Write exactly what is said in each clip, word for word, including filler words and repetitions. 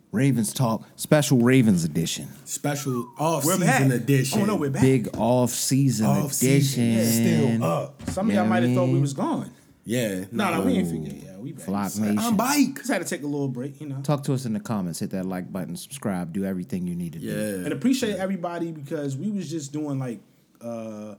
Ravens Talk, special Ravens edition. Special off-season edition. Oh, no, we're back. Big off-season Off-season. edition. Still up. Some of Yeah, y'all might have I thought we mean- was gone. Yeah. No, no, we ain't forget. Yeah, we back. Flock Just Nation. I'm bike. had to take a little break, you know. Talk to us in the comments. Hit that like button, subscribe, do everything you need to do. Yeah. And appreciate everybody because we was just doing like uh,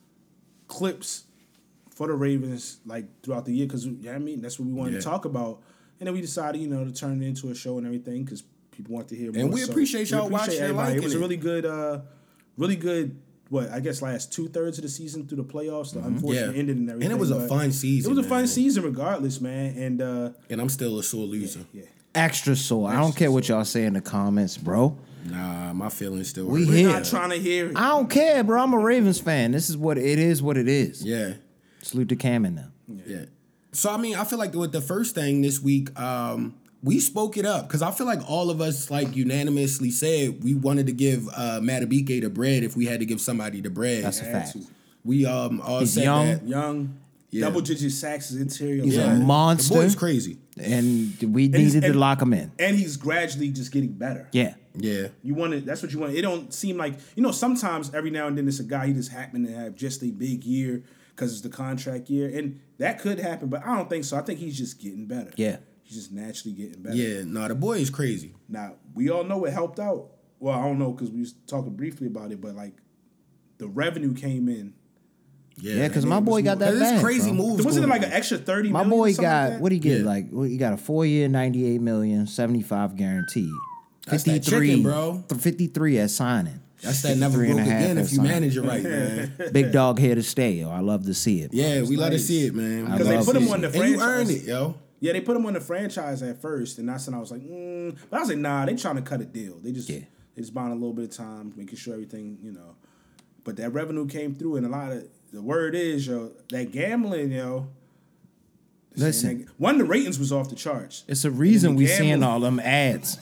clips for the Ravens like throughout the year because, you know what I mean, that's what we wanted Yeah. to talk about. And then we decided, you know, to turn it into a show and everything because people want to hear more. And we So appreciate y'all watching and everybody. It liking was a it. really good, uh, really good, what, I guess last two-thirds of the season through the playoffs, the unfortunate Yeah. ending and everything. And it was a but fun season, It was a fun man. season regardless, man. And, uh, And I'm still a sore loser. yeah. Extra sore. I don't care what y'all say in the comments, bro. Nah, my feelings still We hurt. We're here. not trying to hear it. I don't care, bro. I'm a Ravens fan. This is what it is. What it is. Yeah. Salute to Cam and them. Yeah. So I mean, I feel like with the first thing this week, um, we spoke it up because I feel like all of us like unanimously said we wanted to give uh, Matabike the bread if we had to give somebody the bread. That's a Had fact. to. We um all He's said young. that. Young, Yeah. double-digit sacks is interior. He's line. a monster. The boy's crazy. And we he's- needed to and- lock him in. And he's gradually just getting better. Yeah. Yeah. You want it. That's what you want. It don't seem like, you know, sometimes every now and then it's a guy, he just happened to have just a big year because it's the contract year. And that could happen, but I don't think so. I think he's just getting better. Yeah. He's just naturally getting better. Yeah. No, the boy is crazy. Now, we all know it helped out. Well, I don't know because we was talking briefly about it, but like the revenue came in. Yeah, because my boy got that There's bag, crazy bro. moves. Wasn't it going like on. an extra thirty My million, boy something got, like that? what he get? Yeah. Like, what, he got a four year, ninety-eight million, seventy-five guaranteed. That's that fifty-three, chicken, bro. th- fifty-three at signing. That's that never fifty-three broke and a half again at if you signing. manage it right, man. Big dog here to stay, yo. I love to see it. Yeah, we let us nice. see it, man. I Because they love put him it. on the And you franchise. earned it, yo. Yeah, they put him on the franchise at first, and that's when I was like, mm. But I was like, nah, they trying to cut a deal. They just Yeah. they just buying a little bit of time, making sure everything, you know. But that revenue came through, and a lot of the word is, yo, that gambling, yo. Listen. that- one, the ratings was off the charts. It's a reason And we the seeing gambling- all them ads.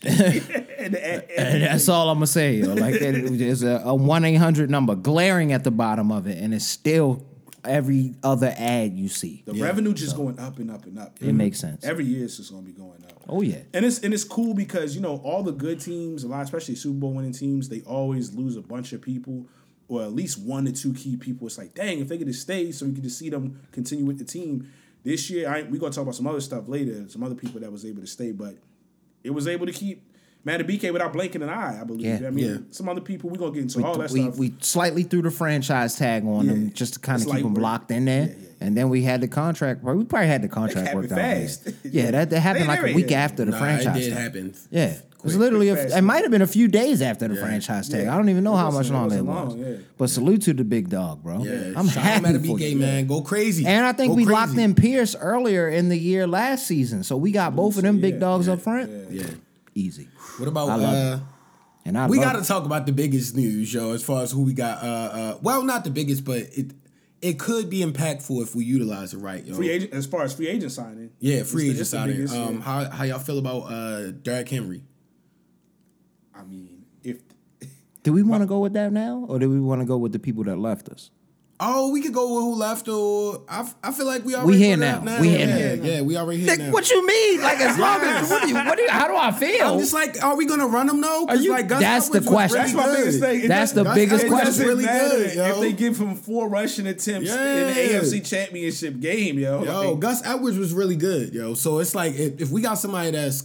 and, the- And that's all I'm gonna say, yo. Like there's a, a one eight hundred number glaring at the bottom of it, and it's still every other ad you see. the revenue just going up and up and up. It makes sense. Every year it's just going to be going up. Oh yeah. And it's and it's cool because, you know, all the good teams, a lot, especially Super Bowl winning teams, they always lose a bunch of people or at least one to two key people. It's like, dang, if they could just stay so we could just see them continue with the team. This year, I, we're going to talk about some other stuff later, some other people that was able to stay, but it was able to keep Matabike without blinking an eye, I believe. Yeah. I mean, Yeah. some other people, we're going to get into We, all that we, stuff. we slightly threw the franchise tag on them Yeah. just to kind It's of keep like them we're- locked in there. Yeah, yeah, And then we had the contract. Well, we probably had the contract happened worked out. bad. fast. Yeah, that, that happened They- like they a were- week yeah. after the Nah, franchise it did tag. happen. Yeah. It was Quick, literally, quick, a, fast. it might have been a few days after the Yeah. franchise tag. Yeah. I don't even know It how much wasn't- it longer it wasn't was. long, yeah. But salute to the big dog, bro. Yeah. I'm Shout happy out for Matabike, you. man. Go crazy. And I think Go we crazy. locked in Pierce earlier in the year last season. So we got both of them big Yeah, dogs up front. Yeah. Easy. What about I love uh And I we love got to it. talk about the biggest news, yo, as far as who we got. Uh, uh, well, not the biggest, but it it could be impactful if we utilize it right, yo. free agent, as far as free agent signing. yeah, it's free the- agent it's the signing. biggest, Um, yeah. how how y'all feel about uh, Derrick Henry? I mean, if Do we want to go with that now? Or do we want to go with the people that left us? Oh, we could go with who left, or I, f- I feel like we already here brought it now. up We here yeah, now. Yeah, we already here now. What you mean? Like as long as what do you, what do you, how do I feel? I'm just like, are we gonna run them though? 'Cause Are you- like Gus that's the Edwards was question. really that's my good. biggest thing. It That's doesn't- the Gus biggest It Edwards question. was doesn't really matter good, yo. if they give him four rushing attempts in the A F C Championship game, yo. Yo, Like, Gus Edwards was really good, yo. So it's like if, if we got somebody that's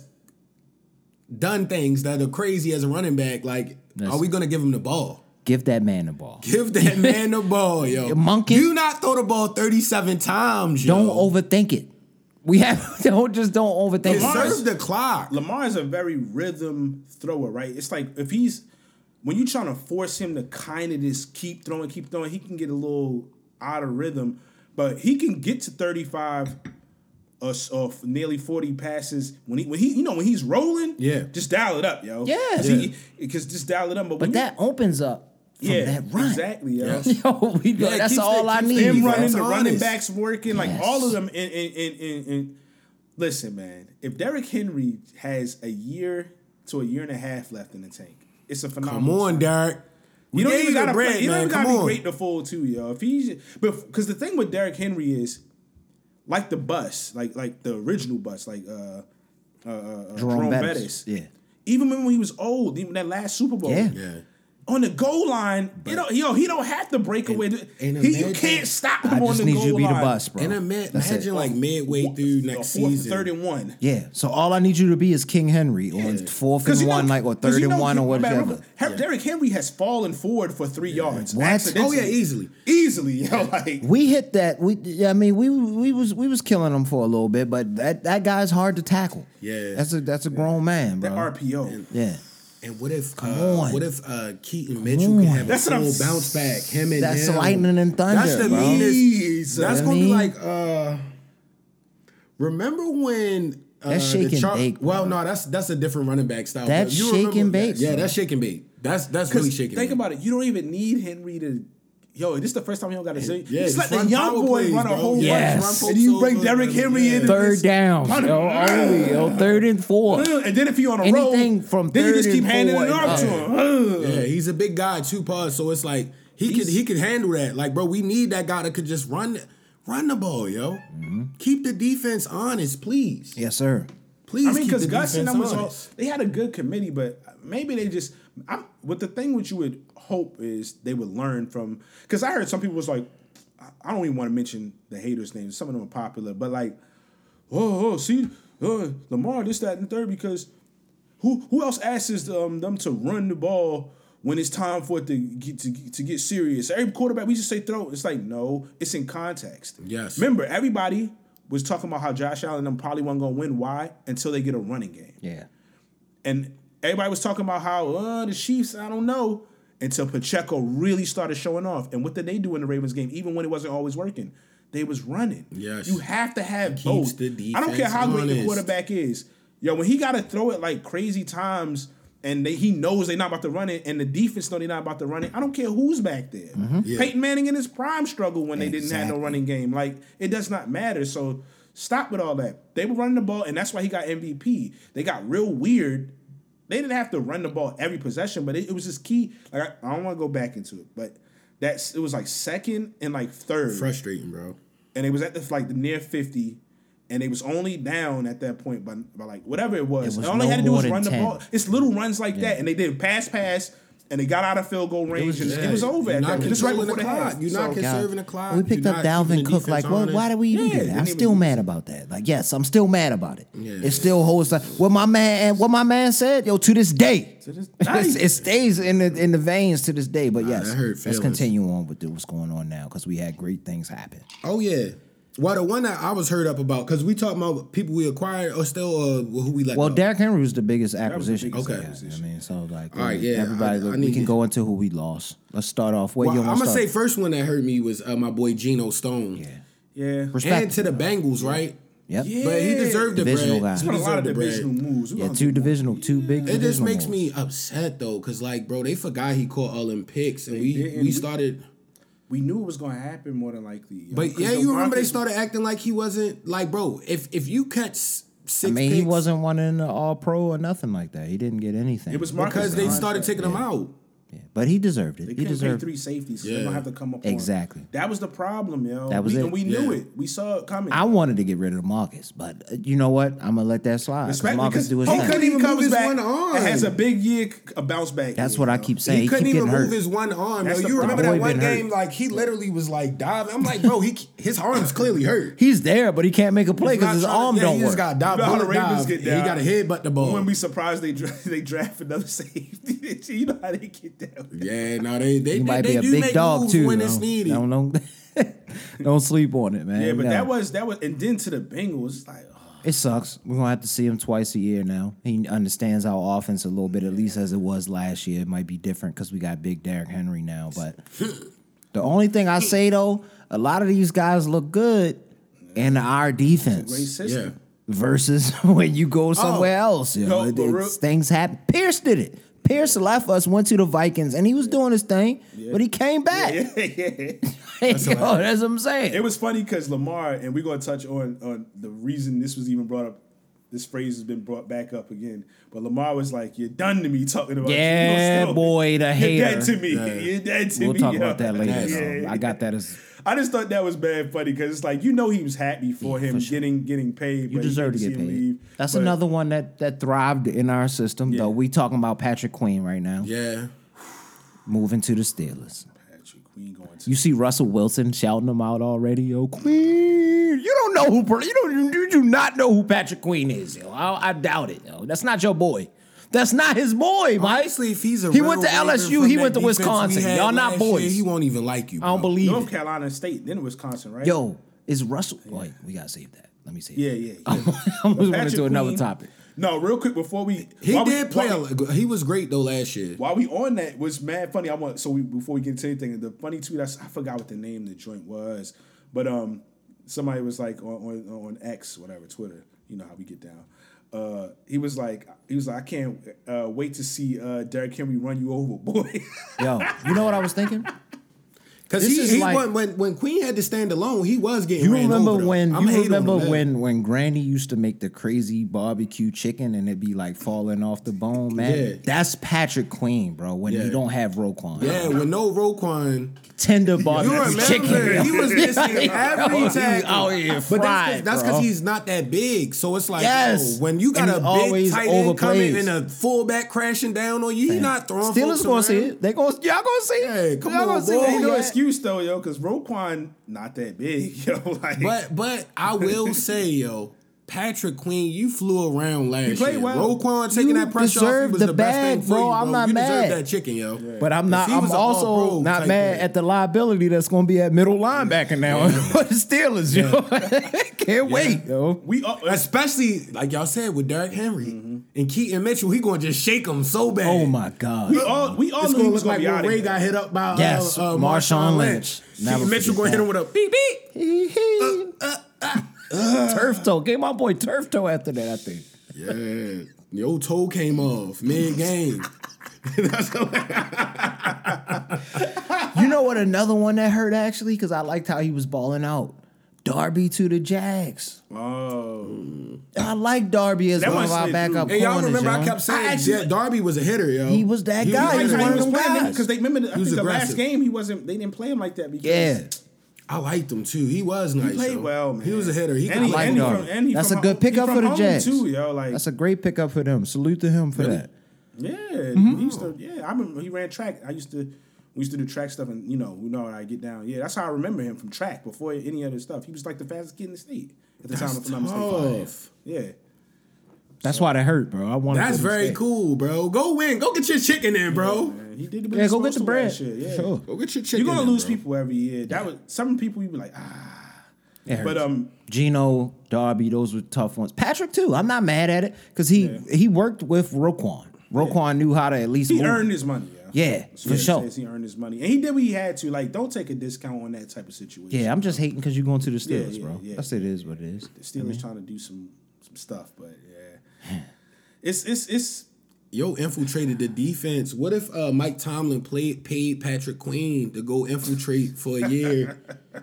done things that are crazy as a running back, like, Listen. are we gonna give him the ball? Give that man the ball. Give that man the ball, yo. Monkey. Do not throw the ball thirty-seven times, yo. Don't overthink it. We have don't just don't overthink it. Serve the clock. Lamar is a very rhythm thrower, right? It's like if he's when you're trying to force him to kind of just keep throwing, keep throwing, he can get a little out of rhythm, but he can get to thirty-five or, or nearly forty passes when he when he you know when he's rolling. Yeah. just dial it up, yo. Yeah. because just dial it up. But, But when that opens up from you, yeah, that run. exactly, yo. Yeah. Yo, we Yeah, it that's keeps all the- I keeps need. the Him bro. running, That's the running honest. backs working, like Yes. all of them. In, in, in, in, in, listen, man, if Derrick Henry has a year to a year and a half left in the tank, it's a phenomenal. Come on, sign. Derek. We You don't gave even you the gotta bread, play. You don't man. even Come gotta be on. great to full too, yo. If he's but because the thing with Derrick Henry is like the bus, like like the original bus, like uh uh, uh, Jerome Jerome Bettis. Bettis. Yeah. Even when he was old, even that last Super Bowl. Yeah. Yeah. On the goal line, you know, yo, he don't have to break away. and He, you imagine- can't stop him I on just the need goal you to be line. the bus, bro. And ima- That's it. imagine like midway through next fourth season. third and one. Yeah. So all I need you to be is King Henry on fourth and you know- one, like or 'cause third you and know, one or remember, whatever. Her- Derrick Henry has fallen forward for three yards. What? accidentally. Oh, yeah, easily. easily. Yo, like We hit that. We, yeah, I mean, we we was we was killing him for a little bit, but that, that guy's hard to tackle. Yeah. that's a that's a grown man, bro. that R P O. Yeah, And what if Come uh, on. what if uh, Keaton Mitchell on. can have That's a what I'm full s- bounce back? Him and that's him. lightning and thunder, That's the bro. meanest. That's I gonna mean- be like. Uh, remember when? Uh, That's the shake and Char- bake, Well, bro. no, that's that's a different running back style. That's but you shake remember- and bake, Yeah, bro. that's shake and bake. That's that's really Because shake and think bake. about it, you don't even need Henry to. Yo, this is the first time he don't got to say. Yeah, just just let the run young power boy plays, run a bro. whole Yes. bunch, Run and you folks bring over, Derrick man. Henry Yeah. in. third down, yo, only, yo, third and four. And then if he on a Anything roll, from then you third just keep and handing four it off to and him. Yeah, he's a big guy too, pause. So it's like he could he could handle that. Like, bro, we need that guy that could just run run the ball, yo. Keep the defense honest, please. Yes, sir. Please. I mean, keep because the Gus and defense them was all, honest. they had a good committee, but maybe they just. I'm, what the thing which you would hope is they would learn from. Because I heard some people was like, I don't even want to mention the haters' names. Some of them are popular, but like, oh, oh see, uh, Lamar, this, that, and the third, because who who else asks um, them to run the ball when it's time for it to get to, to get serious? Every quarterback, we just say throw. It's like, no, it's in context. Yes. Remember, everybody was talking about how Josh Allen and them probably wasn't going to win. Why? Until they get a running game. Yeah. And everybody was talking about how uh, the Chiefs, I don't know, until Pacheco really started showing off. And what did they do in the Ravens game, even when it wasn't always working? They was running. Yes. You have to have Keeps both. the I don't care defense how great the honest. quarterback is. Yo, when he got to throw it like crazy times and they, he knows they're not about to run it and the defense know they're not about to run it, I don't care who's back there. Yeah. Peyton Manning in his prime struggled when they didn't have no Exactly. running game. Like, it does not matter. So stop with all that. They were running the ball, and that's why he got M V P. They got real weird. They didn't have to run the ball every possession, but it, it was just key. Like I, I don't want to go back into it, but that's it was like second and like third, Frustrating, bro. and it was at the like the near fifty, and it was only down at that point by, by like whatever it was. It was All they no had to do more was than run the ten. ball. It's little runs like that, and they did pass, pass, and they got out of field goal range, and it was over. You're At not that, just right controlling before the the clock. half. You're not So- conserving the clock. We picked You're up not keeping Dalvin the Cook. Like, defense well, honest. why did we even Yeah, do that? didn't I'm even still use mad it. about that. Like, yes, I'm still mad about it. Yeah. It still holds. The, what my man, what my man said, yo, to this day, this It's- day. it stays in the in the veins to this day. But yes, that hurt let's feelings. continue on with the, what's going on now because we had great things happen. Oh yeah. Well, the one that I was heard up about because we talking about people we acquired or still uh, who we let Well, go. Derrick Henry was the biggest was the acquisition. biggest Okay. acquisition. I mean, so like, All right, yeah, everybody, I- look, I we need can to- go into who we lost. Let's start off. Where Well, you I'm want to gonna start? say first one that hurt me was uh, my boy Geno Stone. yeah, Yeah, Respect. And to the Bengals, right? Yep. Yeah. But he deserved the Divisional bread. guy. It's He been a lot of deserved the bread. divisional moves. We Yeah, gonna two do more. divisional, two big. It just divisional makes moves. me upset though, cause like, bro, they forgot he caught all them picks, and we didn't. we We- started. We knew it was going to happen more than likely. yo, But 'cause yeah, the you remember they Broncos- started acting like he wasn't like, bro. If if you catch s- six, I mean, picks, he wasn't one in the All Pro or nothing like that. He didn't get anything. It was Marcus because they Alonso. started taking him out. yeah. But he deserved it. They He couldn't pay deserved. three safeties, so they're Yeah. gonna have to come up on- Exactly. That was the problem, yo. That was we, it. And we knew Yeah. it. We saw it coming. I wanted to get rid of Marcus, but uh, you know what? I'm gonna let that slide. 'cause Respect, Marcus because do his he thing. couldn't even Comes move his back one and arm. has has a a big year, a bounce back. That's year, what I yo. keep saying. He, He, couldn't keep even getting move hurt. his one arm. That's Yo, the you remember problem. that one Boy been game? hurt. Like he literally was like diving. I'm like, bro, he his arm's clearly hurt. He's there, but he can't make a play He's because not his trying to- arm yeah, don't he work. just got dive, You know how the bullet Ravens dive. get He down. got to headbutt the I ball. wouldn't be surprised they dra- they draft another safety. You know how they get down. Yeah, no, they they, He they, might they be a do big make dog moves too. when though. it's needed. Don't don't, don't sleep on it, man. Yeah, but No. that was that was, and then to the Bengals, like, oh, It sucks. We're gonna have to see him twice a year now. He understands our offense a little bit, at least as it was last year. It might be different because we got big Derrick Henry now. But the only thing I say though, a lot of these guys look good in our great defense system. Yeah. versus when you go somewhere else. You know, Yo, It- but it's- real- things happen. Pierce did it. Pierce left us, went to the Vikings, and he was doing his thing, but he came back. yeah, yeah. That's, Yo, that's what I'm saying. It was funny because Lamar, and we're gonna touch on on the reason this was even brought up this phrase has been brought back up again. But Lamar was like, "You're done to me," talking about Yeah, you. Still, boy, the You're hater. dead to me. Yeah. You're dead to We'll me. talk yo. about that later. Yeah. though. I got that as I just thought that was bad funny because it's like, you know, he was happy for Yeah, him for sure. getting getting paid. you but he deserve to didn't get see him paid. leave. That's But- another one that that thrived in our system. Yeah. Though we talking about Patrick Queen right now. Yeah. Moving to the Steelers. Patrick Queen going to You see Russell Wilson shouting him out already, yo, Queen. You don't know who you don't you do not know who Patrick Queen is, yo. I, I doubt it, yo. That's not your boy. That's not his boy, Mike. Honestly, if he's a He real went to Raven L S U, from he that went to defense we Wisconsin. had Y'all not last boys. year, he won't even like you. I don't bro. believe North it. Carolina State, then Wisconsin, right? Yo, is Russell? Wait, we gotta save that. Let me save. Yeah, that. yeah. yeah. I'm But moving Patrick into another Queen- topic. No, real quick before we He while we- did play. while we- A, he was great though last year. While we on that, was mad funny. I want so we before we get into anything, the funny tweet I, s- I forgot what the name of the joint was, but um, somebody was like on on, on X, whatever, Twitter. You know how we get down. Uh, he was like, he was like, I can't uh, wait to see uh, Derrick Henry run you over, boy. Yo, you know what I was thinking? Because This he, is he like- went, when when Queen had to stand alone, he was getting. You ran remember over, though. when I'm you hating on remember him now. when when Granny used to make the crazy barbecue chicken and it'd be like falling off the bone, man? Yeah. That's Patrick Queen, bro. When Yeah. you don't have Roquan. Yeah, with no Roquan. Tender You barbecue remember chicken. he was missing every Yo, he tackle. out here But fried, that's bro. because he's not that big. So it's like, Yes. yo, when you got And a he's big always tight end coming overplays. and a fullback crashing down on you, he not throwing. Steelers folks gonna see around. it. They gonna y'all gonna see it. Hey, come y'all on, gonna see boy. it. Ain't no Yeah. excuse though, yo, because Roquan not that big, yo. Like, But but I will say, yo, Patrick Queen, you flew around last played year. well. Roquan taking You that pressure off deserve you was the the, best bag, thing for bro. you, I'm bro. not you mad. deserve that chicken, yo. But I'm not. If he I'm was a also all-pro not type mad player. at the liability that's going to be at middle linebacker now for the Steelers. Yo, can't wait, yo. we uh, Especially like y'all said with Derrick Henry and Keaton Mitchell, he gonna just shake him so bad. Oh my God. we all we all It's knew he gonna was look gonna like be when out of Ray here. got hit up by Yes, uh, uh, Marshawn Marshawn Lynch. Lynch. Never Keaton Mitchell forget gonna hit that. him with a beep beep. Turf toe. Gave my boy turf toe after that, I think. Yeah, the old toe came off mid game. You know what? Another one that hurt actually, because I liked how he was balling out. Darby to the Jags. Oh, I like Darby as That one one of our slid backup through. Hey, y'all corners. remember yo. I kept saying I actually- yeah, Darby was a hitter, yo. He was that guy. I He was like one how of he them was playing guys. because they remember. I He was think the last aggressive. game he wasn't. They didn't play him like that because Yeah. I liked him too. He was nice. he played yo. well, man. He was a hitter. He and could he, like and he Darby. from, and he That's from a good home- he pickup from for the home Jags. too, yo. Like That's a great pickup for them. Salute to him for Really? that. yeah, Mm-hmm. he used to. Yeah, I remember he ran track. I used to. We used to do track stuff, and you know, we know how I get down. Yeah, that's how I remember him from track before any other stuff. He was like the fastest kid in the state at the time. If I'm not mistaken. tough. Yeah. That's why that hurt, bro. I wanted That's them to very stay. cool, bro. Go win. Go get your chicken in, bro. Man, he did the Yeah, go get supposed the to bread. last year, Yeah. Sure. Go get your chicken. You're gonna in, lose bro. people every year. That was some people. You be like, ah. It hurts. But um, Gino, Darby, those were tough ones. Patrick too. I'm not mad at it because he Yeah. he worked with Roquan. Roquan knew how to at least he move. earned his money. Yeah, Yeah, That's for what it sure. says. He earned his money, and he did what he had to. Like, don't take a discount on that type of situation. Yeah, I'm just hating because you're going to the Yeah, Steelers, yeah, bro. yeah. That's it is what it is. The Steelers trying to do some some stuff, but yeah, it's it's it's. Yo, infiltrated the defense. What if uh, Mike Tomlin played paid Patrick Queen to go infiltrate for a year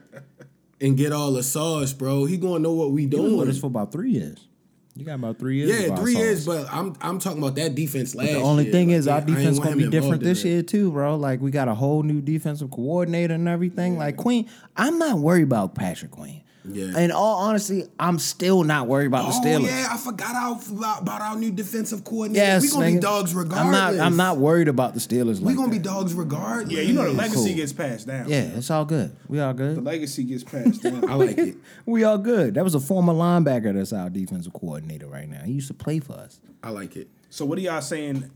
and get all the sauce, bro? He gonna know what we He was doing. with us for about three years. You got about three years. Yeah, of our three sauce. years, but I'm I'm talking about that defense last The year. only thing is, Like, our I ain't defense want gonna him be involved different in this that. year too, bro. Like we got a whole new defensive coordinator and everything. Like Queen, I'm not worried about Patrick Queen. Yeah. In all honesty, I'm still not worried about the Oh Steelers. yeah, I forgot our, about, about our new defensive coordinator. Yes, we gonna nigga. be dogs regardless. I'm not. I'm not worried about the Steelers. We like gonna that. be dogs regardless. Yeah, you know the legacy Cool. gets passed down. Yeah, it's all good. We all the good. legacy gets passed down. I like it. We all good. That was a former linebacker that's our defensive coordinator right now. He used to play for us. I like it. So what are y'all saying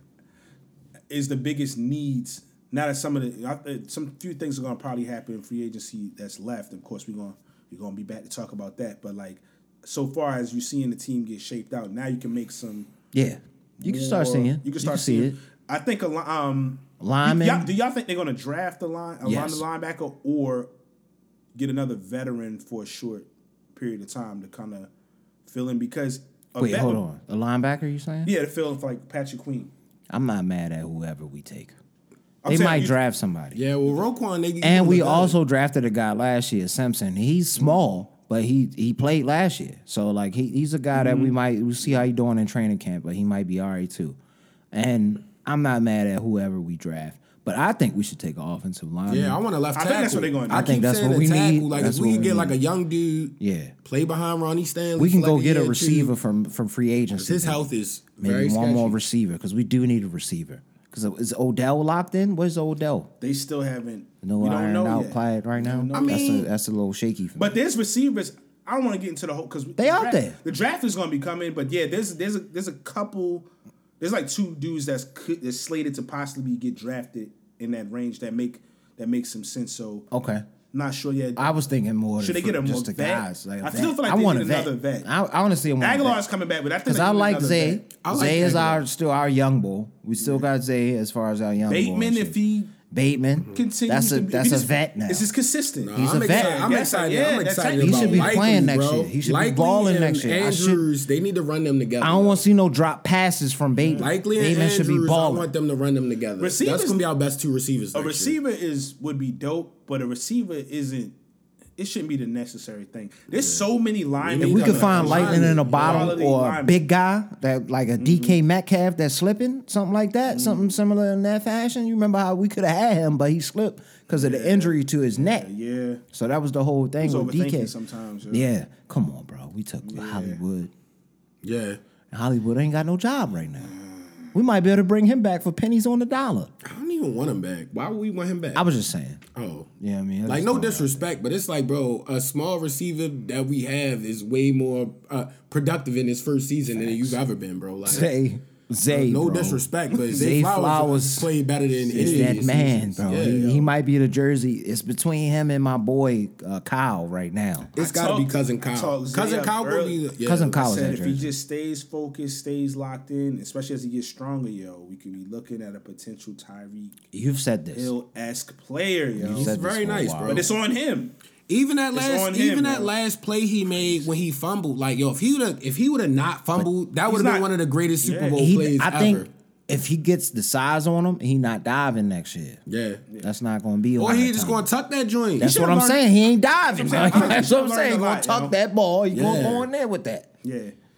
is the biggest needs? Now that some of the I- some few things are gonna probably happen in free agency that's left. Of course, we're gonna we're gonna be back to talk about that. But like so far as you seeing the team get shaped out, now you can make some. Yeah, you can start more- seeing. You can start see seeing it. I think a li- um Lineman? Y'all, do y'all think they're gonna draft a line a Yes. line linebacker or get another veteran for a short period of time to kind of fill in because a Wait, vet hold would- on. A linebacker? You saying? Yeah, to fill in for like Patrick Queen. I'm not mad at whoever we take. I'm They saying might you- draft somebody. Yeah, well, Roquan, they And we also drafted a guy last year, Simpson. He's small, but he he played last year. So like he he's a guy mm-hmm. that we might we'll see how he doing in training camp, but he might be all right too. And I'm not mad at whoever we draft. But I think we should take an offensive line. Yeah, I want a left tackle. I think that's what they're going to do. I, I think that's what we tackle. need. Like that's if we can we get need. like a young dude, yeah, play behind Ronnie Stanley. We can go like get a, a year receiver two. from from free agency. His health is maybe very one sketchy. more receiver because we do need a receiver. Because is Odell locked in? Where's Odell? They still haven't. No we don't iron know out yet. Clyde right now. I mean, that's mean- a, that's a little shaky. For me. But there's receivers. I don't want to get into the whole because They out there. The draft is going to be coming, but yeah, there's there's a there's a couple. There's like two dudes that's that's slated to possibly get drafted in that range that make that makes some sense. So okay. Not sure yet. I was thinking more. Should they for get a just more the vet? guys? Like a I vet. still feel like I they want need a vet. another vet. I, I honestly want Aguilar's a vet. coming back, but I think Because they I need like another Zay. vet. I like Zay is Aguilar. our still our young bull. We still got Zay as far as our young bull. Bateman, and if shit. he Bateman continues that's a to be, that's if he a just- vet now. This is consistent. No, He's I'm a vet. excited. I'm Yes, excited. yeah, I'm that's excited right. He about should be Likely, playing next bro. year. He should be Likely balling and next year. I should- Andrews, they need to run them together. I don't want to see no drop passes from Bateman. Likely and Bateman Andrews, should be I balling. want them to run them together. Receivers- That's gonna be our best two receivers. A next receiver is would be dope, but a receiver isn't. It shouldn't be the necessary thing. There's so many linemen. If we could Yeah. find lightning in a Quality bottle or a linemen. big guy that like a D K Metcalf that's slipping, something like that, something similar in that fashion. You remember how we could have had him, but he slipped because of the injury to his neck. Yeah. So that was the whole thing He's with D K. overthinking sometimes. Yeah, come on, bro. We took Hollywood. Yeah. Hollywood ain't got no job right now. We might be able to bring him back for pennies on the dollar. I don't even want him back. Why would we want him back? I was just saying. oh. Yeah, I mean, I Like, just no thought- disrespect, but it's like, bro, a small receiver that we have is way more uh, productive in his first season than you've ever been, bro. Like, Zay, Zay, no bro. disrespect, but Zay, Zay Flowers, Flowers played better than It's any of that these man, seasons. bro. Yeah, he, yo. he might be the jersey. It's between him and my boy uh, Kyle right now. It's I got to be talked- cousin I Kyle. talked Zay Cousin up Kyle will early. be yeah. Cousin I Kyle is said that if he jersey. just stays focused, stays locked in, especially as he gets stronger, yo, we could be looking at a potential Tyreek You've said this. Hill esque player, yo. He's said this very for a nice, while. bro. But it's on him. Even that It's last, on him, even that yo. last play he made when he fumbled, like yo, if he would have, if he would have not fumbled, that would have not- been one of the greatest Super Yeah. Bowl He- plays I ever. think if he gets the size on him, he not diving next year. yeah. That's not going to be. a Or lot he of just time. going to tuck that joint. That's what should've I'm learned- saying. He ain't diving. That's what I'm saying. That's what I'm He saying. He should've gonna learned a lot, tuck yo. that ball. He gonna Yeah. go in there with that. Yeah.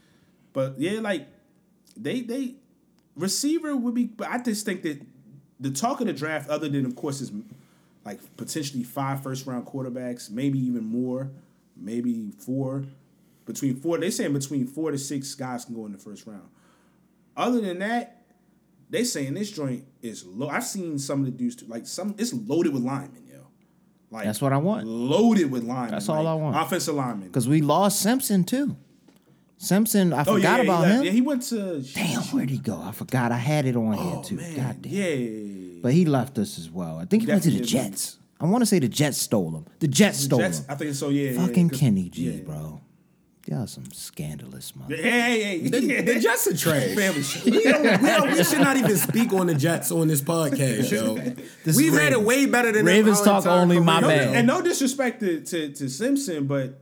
But yeah, like they they receiver would be but I just think that the talk of the draft, other than of course is like potentially five first round quarterbacks, maybe even more, maybe four. Between four, they saying between four to six guys can go in the first round. Other than that, they saying this joint is low. I've seen some of the dudes too, like some it's loaded with linemen, yo. Like That's what I want. Loaded with linemen. That's all like, I want. Offensive linemen. Because we lost Simpson too. Simpson, I Oh, forgot yeah, about he left. him. Yeah, he went to Damn, where'd he go? I forgot. I had it on here Oh too. man, God damn. yeah. But he left us as well. I think he went to the Definitely. Jets. I want to say the Jets stole him. The Jets stole Jets, him. I think so. Yeah, yeah, Fucking 'cause- Kenny G, yeah. bro. Y'all some scandalous, man. Hey, hey, hey. The, the Jets are trash. Family shit. we, don't, we, don't, we should not even speak on the Jets on this podcast, yo. This We've is had it Ravens. way better than them Ravens our talk entire only, my career. bad. And no disrespect to, to, to Simpson, but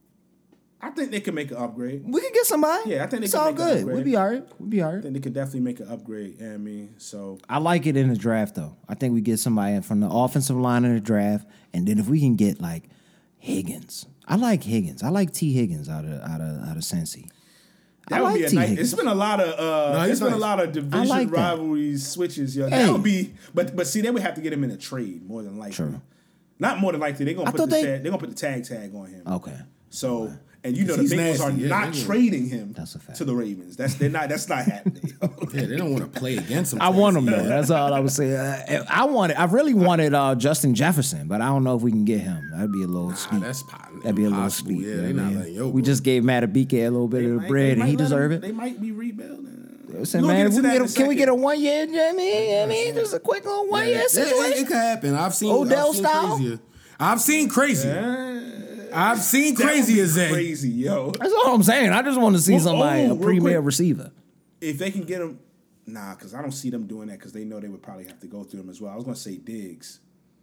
I think they can make an upgrade. We can get somebody. Yeah, I think they it's can all make an good. upgrade. We'll be all right. We'll be all I right. think they could definitely make an upgrade. You know what I mean, so I like it in the draft, though. I think we get somebody from the offensive line in the draft, and then if we can get like Higgins, I like Higgins. I like T. Higgins out of out of out of Cincy. that I would like be a T. nice. Higgins. It's been a lot of uh, No, he's it's been a nice. lot of division like that. rivalries switches. Yo, Hey. that would be. But but see, they would have to get him in a trade more than likely. True. Not more than likely. They're gonna I put thought the they- tag, they're gonna put the tag tag on him. Okay. So, and you know the He's Bengals nasty, are yeah, not they will. trading him That's a fact. to the Ravens. That's they're not. That's not happening. Yeah, they don't want to play against him. I want him though. That's all I would say. Uh, I wanted. I really wanted uh, Justin Jefferson, but I don't know if we can get him. That'd be a little Nah, steep. that's po- That'd be a little impossible. steep. Yeah, you know they what not I mean? letting yo We go. just gave Matabike a little bit They of the might- bread, they and might he let deserved him- it. They might be rebuilding. Say, We'll get man, into we that get in a, a can we second. get a one year? You know what I mean? You know what I mean, just a quick little one year Yeah, it, situation. it could happen. I've seen Odell I've seen style? crazier. I've seen crazier. I've seen That would crazy be as that. crazy, yo. That's all I'm saying. I just want to see Well, somebody, oh, a real premier quick. receiver. If they can get him, nah, because I don't see them doing that because they know they would probably have to go through him as well. I was gonna say Diggs.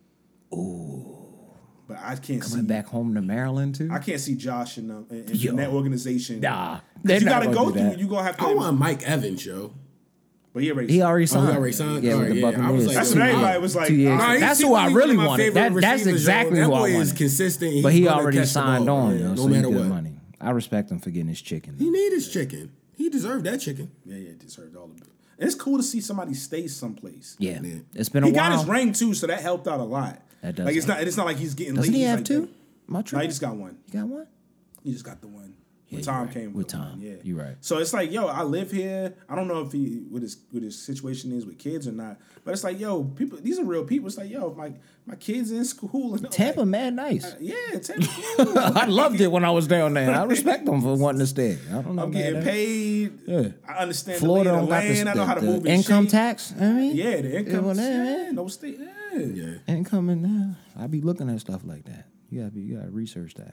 Ooh, but I can't Coming see. back home to Maryland too. I can't see Josh in, them, in, in Yo. that organization. Nah, 'Cause they're you not gotta gonna go do through. that. You gonna have to. I want Mike Evans, yo. But he already He already Oh, signed. he already signed? Yeah, All with right, the yeah. I Buccaneers. was like, That's two what years- everybody was like, two years. nah, Nah, he's That's who I secretly one really of my wanted. favorite That, that's receivers, yo. exactly that who I boy wanted. is consistent. He's But he gonna already catch the signed ball, on, yeah, yo, no so he matter good what. money. I respect him for getting his chicken. He need his chicken. He deserved that chicken. Yeah, yeah, deserved all of it. And it's cool to see somebody stay someplace. Yeah, Yeah. it's been a He while. got his ring too, so that helped out a lot. That does like it's help. not. It's not like he's getting. Doesn't late. he He's have like two? that. My No, he just got one. You got one? He just got the one. When Yeah, Tom you're right. came With the one, Tom. yeah, You're right. So it's like, yo, I live here. I don't know if he what his what his situation is with kids or not, but it's like, yo, people. These are real people. It's like, yo, my my kids in school. And Tampa, like, man, nice. yeah, Tampa. Cool. I loved it when I was down there. I respect them for wanting to stay. I don't know. I'm about getting that. paid. Yeah. I understand Florida the don't lay of got the land. the, I know how to the, move the and income shake. tax. I mean, Yeah, the income. well, Yeah, man. no state. Yeah. Yeah. income in there. I be looking at stuff like that. You gotta be, you gotta research that.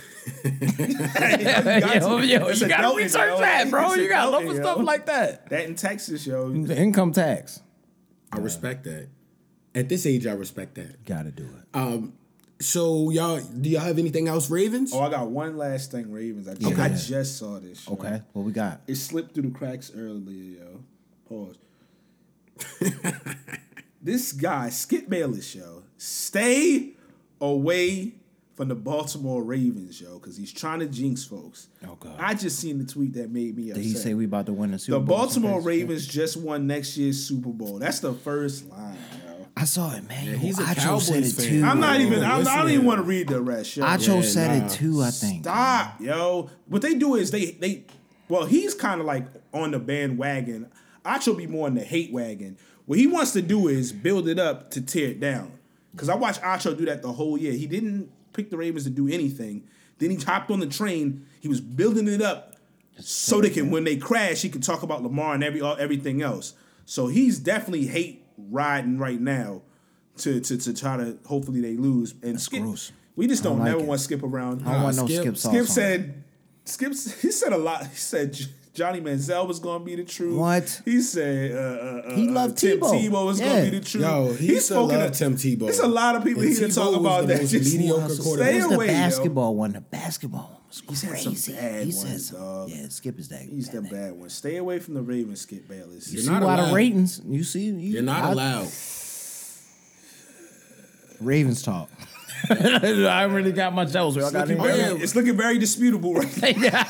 yo, yo, It's you gotta adulting, research yo. that, bro. It's You gotta look adulting, for yo. stuff like that. That in Texas, yo. The income tax. I respect that. At this age, I respect that. Gotta do it. Um, so y'all, do y'all have anything else, Ravens? Oh, I got one last thing, Ravens. I just, Okay. I just saw this. Yo. Okay, what we got? It slipped through the cracks earlier, yo. Pause. This guy, Skip Bayless, yo, stay away from the Baltimore Ravens, yo, because he's trying to jinx folks. Oh, God. I just seen the tweet that made me upset. Did he say we about to win the Super the Bowl? Baltimore Some crazy shit? Ravens just won next year's Super Bowl. That's the first line, yo. I saw it, man. Yeah, he's a Acho Cowboys said it fan. too. I'm not Oh, even. I'm, I listen don't even here. want to read the rest. Yo. Acho Yeah, said nah. it too. I think. Stop, yo. What they do is they they. Well, he's kind of like on the bandwagon. Acho be more on the hate wagon. What he wants to do is build it up to tear it down. Because I watched Acho do that the whole year. He didn't pick the Ravens to do anything. Then he hopped on the train. He was building it up so they can, when they crash, he can talk about Lamar and every all, everything else. So he's definitely hate riding right now to to, to try to hopefully they lose. And Skip, gross. we just I don't don't, like never it. want Skip around. I don't want no Skip- skip sauce. Skip on it. said, Skip, he said a lot. He said J- Johnny Manziel was going to be the truth. What? He said uh, uh, He uh, loved Tim Tebow. Tebow was Yeah. going to be the truth. Yo, he He's used to spoken love of- Tim Tebow. There's a lot of people And here to talk Tebow was about the that. most Just mediocre stay quarterback. What's the away, yo. basketball one? The basketball was He's had crazy. some bad he said ones, some- dog. Yeah, Skip is that. He's the that- bad one. Stay away from the Ravens, Skip Bayless. You You're see not why the allowed. ratings? You see, you, You're not I- allowed. Ravens talk. I ain't really got much else. I got Looking anything very- else? it's looking very disputable right now.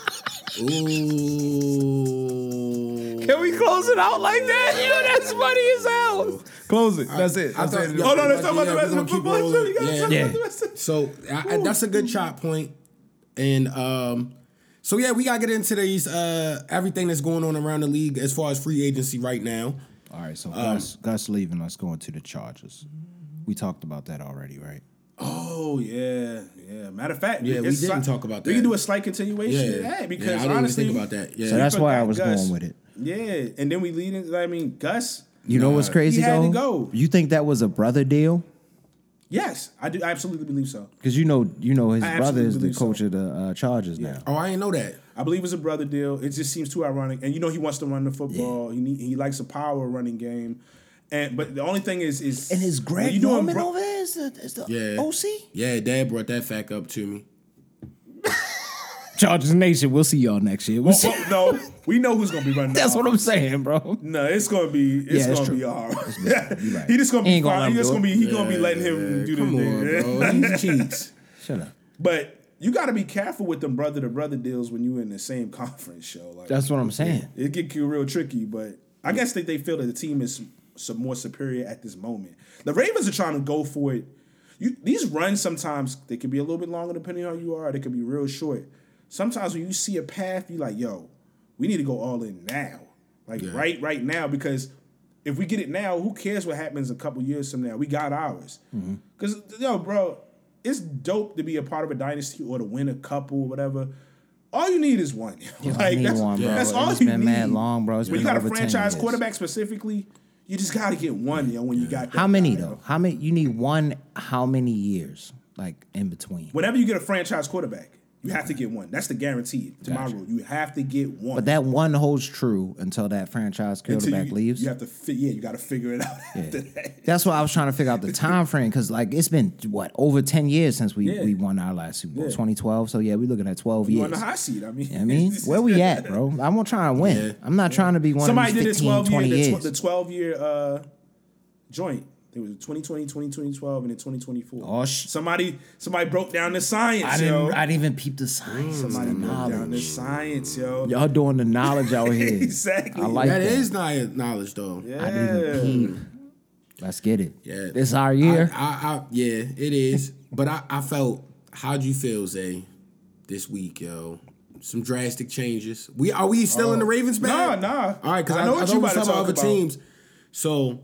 Ooh. Can we close it out like that? You know, that's funny as hell. Close it. That's it. I That's thought- it. yeah, Oh, no, let's yeah, talk about the we're rest of gonna the keep football. rolling. You gotta Yeah. talk Yeah. about the rest of So I, I- that's a good chop point. And um, so yeah, we gotta get into these uh, everything that's going on around the league as far as free agency right now. All right, so Gus, Gus leaving. Let's go into the Chargers. We talked about that already, right? Oh yeah, yeah. Matter of fact, Yeah, we it's didn't sli- talk about We that. can do a slight continuation. Yeah, Yeah, because yeah, I didn't honestly, even think about that. Yeah, So that's put why I back was Gus. going with it. Yeah, and then we lead into. I mean, Gus. You know what's crazy he had though? to go. You think that was a brother deal? Yes, I do. I absolutely believe so. Because you know, you know, his I brother absolutely is the believe so. coach of the uh, Chargers now. Oh, I didn't know that. I believe it's a brother deal. It just seems too ironic, and you know he wants to run the football. He need, he likes a power running game, and but the only thing is is And is when Greg you doing Norman bro- over there? Is the, is the Yeah. O C? Yeah, Dad brought that fact up to me. Chargers Nation. We'll see y'all next year. We'll see. Well, no, we know who's gonna be running. That's the what I'm saying, bro. No, it's gonna be it's Yeah, it's gonna true. be hard. You right. He just gonna He be ain't gonna fine. let He him just do gonna it. be he gonna be letting him do Come the on, thing. bro. He cheats. Shut up. But you got to be careful with them brother to brother deals when you're in the same conference show. Like That's what I'm saying. it get you real tricky. But I guess that they feel that the team is some more superior at this moment. The Ravens are trying to go for it. You these runs sometimes they can be a little bit longer depending on who you are. They can be real short. Sometimes when you see a path, you like, yo, we need to go all in now, like Yeah. right right now, because if we get it now, who cares what happens a couple years from now? We got ours. Because yo, bro, it's dope to be a part of a dynasty or to win a couple or whatever. All you need is one. You like need that's, one, bro. that's all It's you been need. mad long, bro. It's when been you got a over ten franchise years. quarterback specifically, you just got to get one, yo. When you got that How many guy, yo. though? How many? You need one. How many years? Like in between? Whenever you get a franchise quarterback, You have to get one. That's the guarantee to Gotcha. my rule. You have to get one. But that one holds true until that franchise quarterback you, leaves. You have to, fi- yeah, you got to figure it out Yeah. after that. That's why I was trying to figure out the time frame because like it's been what over ten years since we, Yeah. we won our last Super Bowl, Yeah. twenty twelve. So yeah, we're looking at twelve You years. on the hot seat. I mean, You know what I mean, where we at, bro? I'm trying to win. Yeah. I'm not trying to be one Somebody of did these a fifteen, twelve twenty year, the, years. tw- the twelve year uh, joint. It was twenty twenty, twenty twelve, and then twenty twenty-four. Oh, sh- somebody, somebody broke down the science, I yo. didn't. I didn't even peep the science. somebody the broke down the knowledge. science, yo. Y'all doing the knowledge out here. Exactly. I like That that. is not knowledge, though. Yeah. I didn't even peep. Let's get it. Yeah. This our year. I, I, I, yeah, it is. But I, I felt. How'd you feel, Zay, this week, yo? Some drastic changes. We are we still in the Ravens bag? Nah, nah. All right, because I I, know I what know you we about to some talk other about. teams. So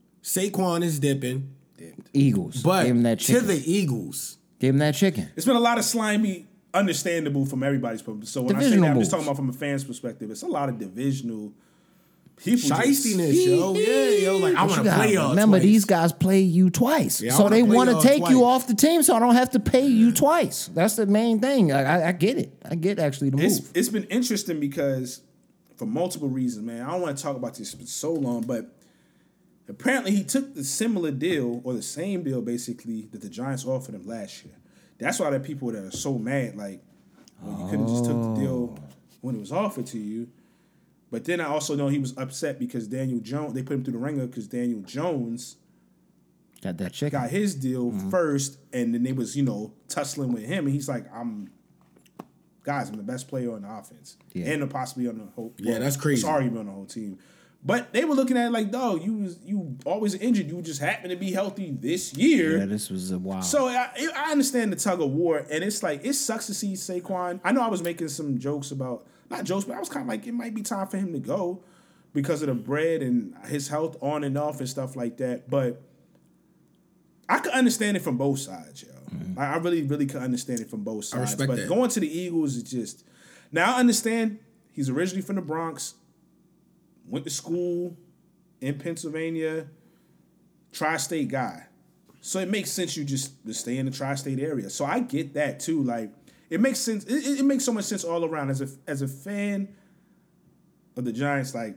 Saquon is dipping, Eagles. but Give him that to chicken. the Eagles. Give him that chicken. It's been a lot of slimy, understandable from everybody's point. So when I say Divisional that, I'm just moves. talking about from a fan's perspective. It's a lot of divisional people. just- Shiestiness, yo. Yeah, yo. Like, I But want you to gotta play y'all Remember, twice. these guys play you twice, Yeah, I so wanna they play want to y'all take you twice. off the team, so I don't have to pay you twice. That's the main thing. I, I, I get it. I get actually the move. It's it's been interesting because for multiple reasons, man. I don't want to talk about this for so long, but apparently he took the similar deal or the same deal basically that the Giants offered him last year. That's why there are people that are so mad, like, well, you could have just took the deal when it was offered to you. But then I also know he was upset because Daniel Jones, they put him through the ringer because Daniel Jones Got that chicken. got his deal Mm-hmm. first, and then they was, you know, tussling with him, and he's like, I'm, guys, I'm the best player on the offense. Yeah. And possibly on the whole Yeah, that's crazy. Sorry, on the whole team. But they were looking at it like, dog, you was you always injured. You just happened to be healthy this year. Yeah, this was a wild. So I, I understand the tug of war, and it's like it sucks to see Saquon. I know I was making some jokes about not jokes, but I was kind of like it might be time for him to go because of the bread and his health on and off and stuff like that. But I could understand it from both sides, yo. Mm-hmm. I, I really, really could understand it from both sides. respect but that. going to the Eagles is just now I understand he's originally from the Bronx, went to school in Pennsylvania, tri-state guy. So it makes sense you just to stay in the tri-state area. So I get that too. Like it makes sense. It, it- it makes so much sense all around. As a as a fan of the Giants, like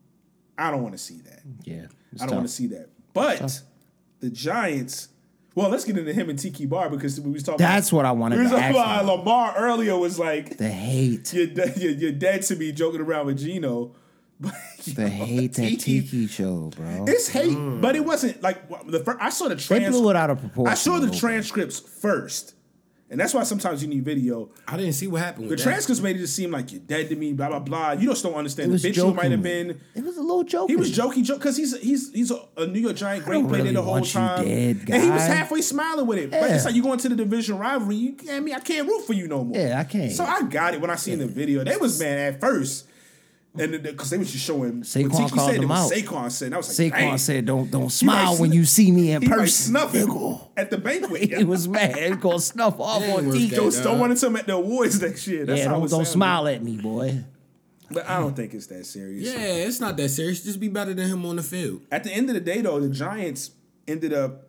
I don't want to see that. yeah, it's I don't want tough. to see that. But the Giants. Well, let's get into him and Tiki Bar because we was talking. That's about, what I wanted we was to talking ask about you. Lamar earlier was like The hate. you're, de- you're, you're dead to me joking around with Gino. But The hate that Tiki show, bro. It's hate, but it wasn't like the first. I saw the They transcript. blew it out of proportion. I saw a the little bit. transcripts first, and that's why sometimes you need video. I didn't see what happened The with that. transcripts made it just seem like you're dead to me, blah blah blah. You just don't It understand. was The bitch might have joking. been. It was a little joke. He was joking, joke because he's he's he's a, a New York Giant, great don't player really the whole want you time, dead, and he was guy. halfway smiling with it. But Yeah. it's like you go into the division rivalry. You, I mean, I can't root for you no more. Yeah, I can't. So I got it when I seen the video. They was mad at first, and because they was just showing. Saquon what Tiki called said, them it was out. Saquon said, and I was like, Saquon dang. said, "Don't don't He smile might when sn- you see me in He might person." snuff it Nigga. at the banquet. He was mad. He gonna snuff off Yeah, on worth Tiki. that, Don't, dog. don't want to tell him at the awards next year. That's Yeah, how don't, it don't sounded. smile at me, boy. But I don't think it's that serious. Yeah, it's not that serious. Just be better than him on the field. At the end of the day, though, the Giants ended up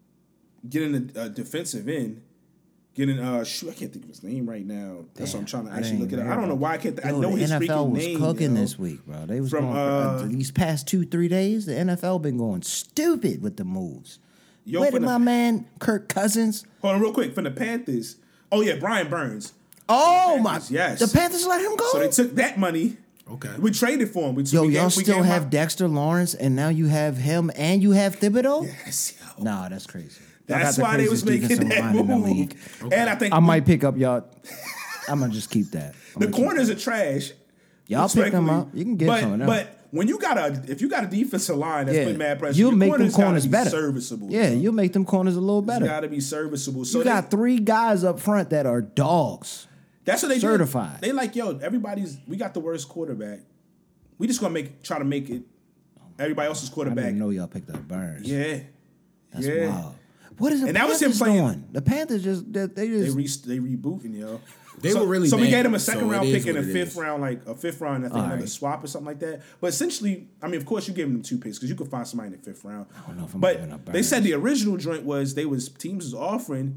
getting a, a defensive end. Getting uh, shoot, I can't think of his name right now. That's what I'm trying to I actually didn't look it up. hear I don't know about- why I can't. Th- I Yo, know the his N F L freaking was name. cooking yo. this week, bro. They was From, going uh, uh, these past two three days. The N F L been going stupid with the moves. Yo, Where from did the- my man Kirk Cousins? Hold on, real quick. From the Panthers. Oh yeah, Brian Burns. Oh my! Panthers, yes. The Panthers let him go. So they took that money. Okay. We traded for him. We, Yo, we y'all gave- we still gave him have our- Dexter Lawrence, and now you have him, and you have Thibodeau. Yes, yo. Nah, that's crazy. Y'all got That's the why they was craziest making defensive that line in the move. league. And I think I might pick up y'all. I'm gonna just keep that. I'm the gonna keep corners are trash. Y'all pick them respectfully. up. You can get but, some of them. But when you got a, if you got a defensive line that's Yeah. putting mad pressure, You'll your make them corners gotta corners be better. serviceable. Yeah, you'll make them corners a little better. got to be serviceable. So you they- got three guys up front that are dogs. That's what they certified. Did. They like, yo, everybody's. We got the worst quarterback. We just gonna make try to make it. Everybody else's I quarterback. didn't know y'all picked up Burns. Yeah, That's yeah. wild. What is the And that was Panthers him playing- doing? The Panthers just they, they They just re, they rebooting, yo. They so, were really so we bad, gave them a second so it round is pick and a what it fifth is. round, like a fifth round, I think All another right. swap or something like that. But essentially, I mean, of course, you gave them two picks because you could find somebody in the fifth round. don't know if I'm giving up But Burns. they said the original joint was they was teams was offering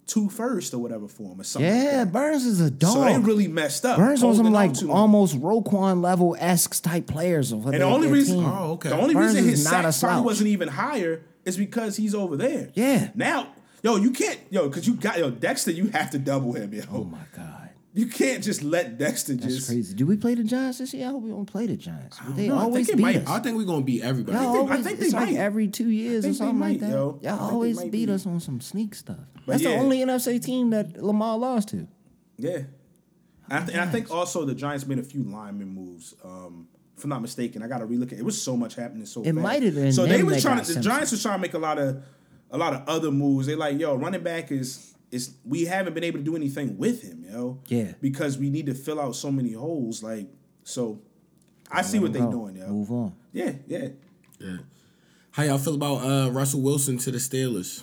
two first or whatever for him or something. Yeah, like that. Burns is a dog. So they really messed up. Burns on some holding like on to him. almost Roquan level esque type players. And the only reason, Oh, okay. the only Burns reason his is not a sack probably slouch. wasn't even higher is because he's over there. Yeah. Now, yo, you can't, yo, because you got yo Dexter, you have to double him, yo. Oh my god. You can't just let Dexter That's just. crazy. Do we play the Giants this year? I hope we don't play the Giants. They know. I always think it beat might- us. I think we're gonna beat everybody. Y'all I think- I always, think they it's like might. every two years I or think they something like might, that. yo. I Y'all think they always might beat be. us on some sneak stuff. But That's yeah. the only N F C team that Lamar lost to. Yeah. And I, th- and I think also the Giants made a few lineman moves. Um, if I'm not mistaken, I got to relook at it. It was so much happening so It fast. might have been So they them were that trying got to, the Simpson. Giants were trying to make a lot of a lot of other moves. They like, yo, running back is is we haven't been able to do anything with him, yo. Yeah. Because we need to fill out so many holes. Like, so I see what Let they 'em go. doing, yo. Move on. Yeah, yeah. Yeah. How y'all feel about uh, Russell Wilson to the Steelers?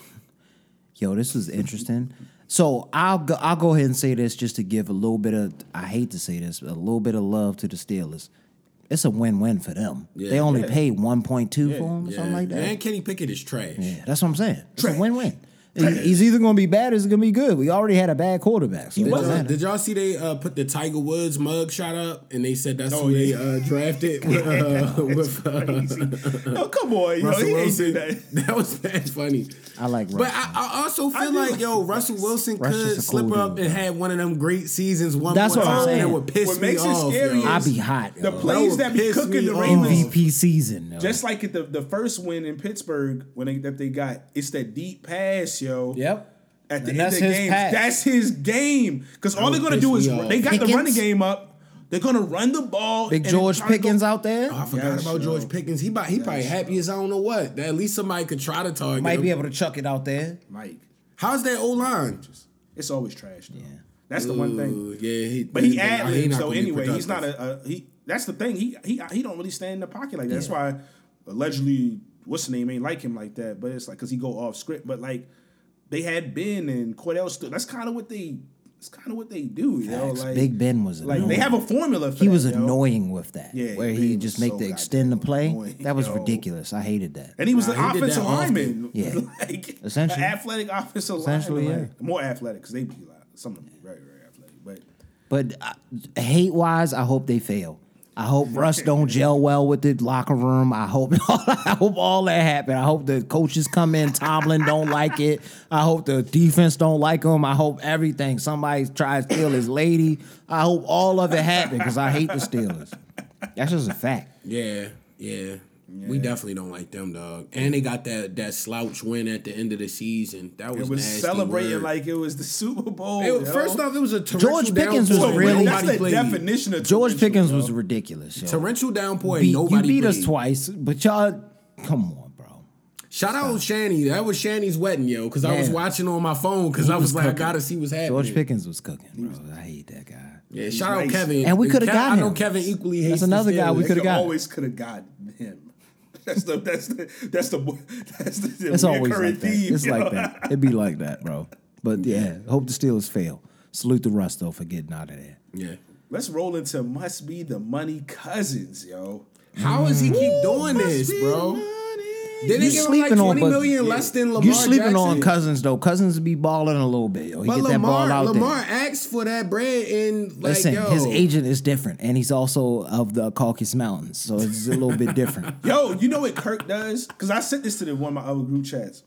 Yo, this was interesting. So I'll go, I'll go ahead and say this just to give a little bit of, I hate to say this, but a little bit of love to the Steelers. It's a win-win for them. Yeah. They only Yeah. paid one point two Yeah. for him or something like that. And Kenny Pickett is trash. Yeah, that's what I'm saying. It's Trash. a win-win. He's either going to be bad or it's going to be good. We already had a bad quarterback. So it Did, doesn't y'all, matter. did y'all see they uh, put the Tiger Woods mug shot up and they said that's Oh, who yeah. they uh, drafted with, uh, with uh, Oh, come on, yo. Russell He ain't Wilson? do that. That was bad funny. I like But Russell. I, I also feel I do like, like yo, Russell Wilson Russ is could a slip cool up dude, and bro. have one of them great seasons one That's more what I'm time saying. that would piss What me makes it off. scary yo. I'd be hot. The yo. plays That that would be piss cooking me the off. Ravens. M V P season. yo. Just like at the, the first win in Pittsburgh when they, that they got, it's that deep pass, yo. Yep. At the And end that's of the his game, pass. that's his game. Because all they're would gonna do piss is me off. they got the Pickens? running game up. They're gonna run the ball. Big and George try to go- Pickens out there. Oh, I forgot Yes, about yo. George Pickens. He, about, he probably happy as I don't know what. That at least somebody could try to target Might him. be able to chuck it out there. Mike, How's that O-line? it's always trash. Though. That's the one thing. Ooh, yeah, he, But he he ad not libs gonna though. be Anyway, he's not productive. a, a he. That's the thing. He he he don't really stand in the pocket like that. That's why allegedly what's the name ain't like him like that. But it's like because he go off script. But like they had Ben and Cordell Stewart. That's kind of what they. That's kind of what they do. You know, Facts. like Big Ben was like annoying. they have a formula. For He that, was yo. annoying with that. Yeah, where he he was just make so the extend the goddamn play. annoying, That was yo. ridiculous. I hated that. And he was Nah, an he did offensive that often. lineman. Yeah. like, Essentially. an athletic offensive Essentially, lineman. Like, yeah. more athletic because they be like some of them be very very athletic. But But uh, hate wise, I hope they fail. I hope Russ don't gel well with the locker room. I hope I hope all that happen. I hope the coaches come in. Tomlin don't like it. I hope the defense don't like him. I hope everything. Somebody tries to steal his lady. I hope all of it happen because I hate the Steelers. That's just a fact. Yeah, yeah, We definitely don't like them, dog. And they got that that slouch win at the end of the season. That was It was nasty celebrating word. like it was the Super Bowl. It- yo. first off, it was a torrential George Pickens was downpour and really- that's nobody the played. definition of George torrential, Pickens yo. was ridiculous. Yo. Torrential downpour and Beat- nobody you beat us played. twice, but y'all, come on, bro. Shout out Shanny. That was Shanny's wedding, yo, because I was Yeah. watching on my phone because He I was, was like, cooking. I gotta see what's happening. George Pickens was cooking, bro. I hate that guy. Yeah, shout out nice. Kevin. And we coulda Kev- got I know him. Kevin equally hates That's another the guy we Steelers. coulda You got. always could have got him. That's the that's the that's the that's the, the It's always recurring like that. theme, It's yo. like that. It'd be like that, bro. But yeah, hope the Steelers fail. Salute to Russ though for getting out of there. Yeah. Let's roll into must be the money cousins, yo. How does he keep doing this, bro? Didn't You they give him like twenty but- million less than Lamar You sleeping Jackson? on Cousins though. Cousins be balling a little bit. Yo. He But get that Lamar, ball out Lamar there. asked for that bread and like, Listen, yo, his agent is different, and he's also of the Caucasus Mountains, so it's a little bit different. Yo, you know what Kirk does? Because I sent this to the, one of my other group chats.